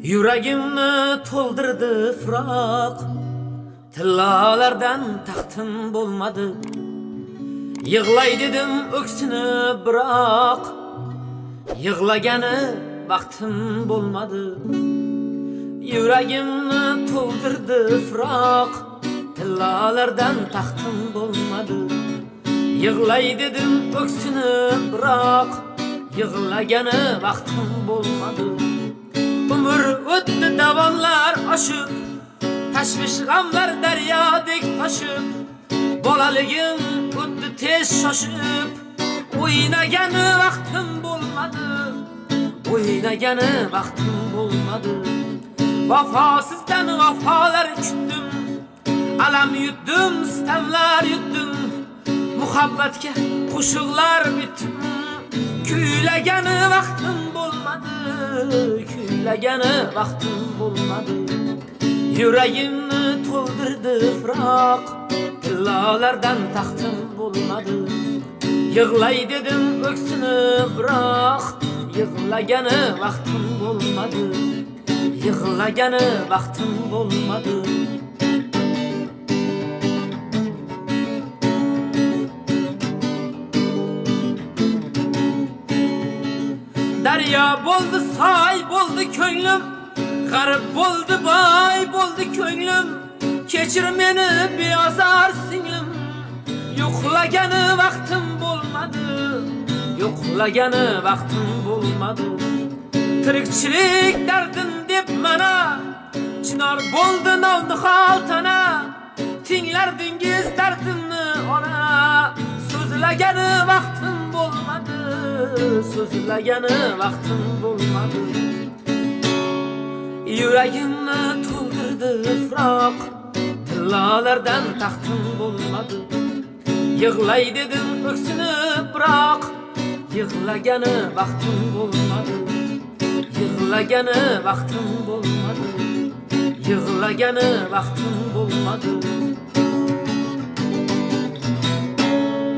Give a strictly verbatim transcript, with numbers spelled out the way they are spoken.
Yüreğimni toldurdu fırak, tillalardan taxtım bolmadı. Yığlay dedim öksünü bırak, yığlaganı vaktim bolmadı. Yüreğimni toldurdu fırak, tillalardan taxtım bolmadı. Yığlay dedim öksünü bırak, yığlaganı vaktim bolmadı. Ömür öttü davanlar aşıp, taşmış gamlar deryadek taşıp, bolaligim öttü tez şaşıp, oynaganı vaktim bolmadı, oynaganı vaktim bolmadı. Vafasızdan vafalar küttüm, alam yuttum, sistemler yuttum, muhabbatga qo'shiqlar bittim. Kuylaganı vaktim bolmadı, kuylaganı vaktim bolmadı. Yüreğimni toldurdu fırak, tillalardan taxtım bolmadı. Yığlay dedim öksünü bırak, yığlaganı vaktim bolmadı, yığlaganı vaktim bolmadı. Derya boldu say boldu köynüm, garip boldu bay boldu köynüm. Keçir meni beyazar singlim, yo'qlaganı vaktim bolmadı, yo'qlaganı vaktim bolmadı. Tirikchilik dardin deb mana, chinar boldi navni xaltana. Tinglardingiz dardimni ona, so'zlaganı vaktim bolmadı, so'zlaganı vaktim bolmadı. Yüreğimni toldurdu fırak, tillalardan taxtım bolmadı. Yığlay dedim öksünü bırak, yığlaganı vaktim bolmadı, yığlaganı vaktim bolmadı, yığlaganı vaktim bolmadı.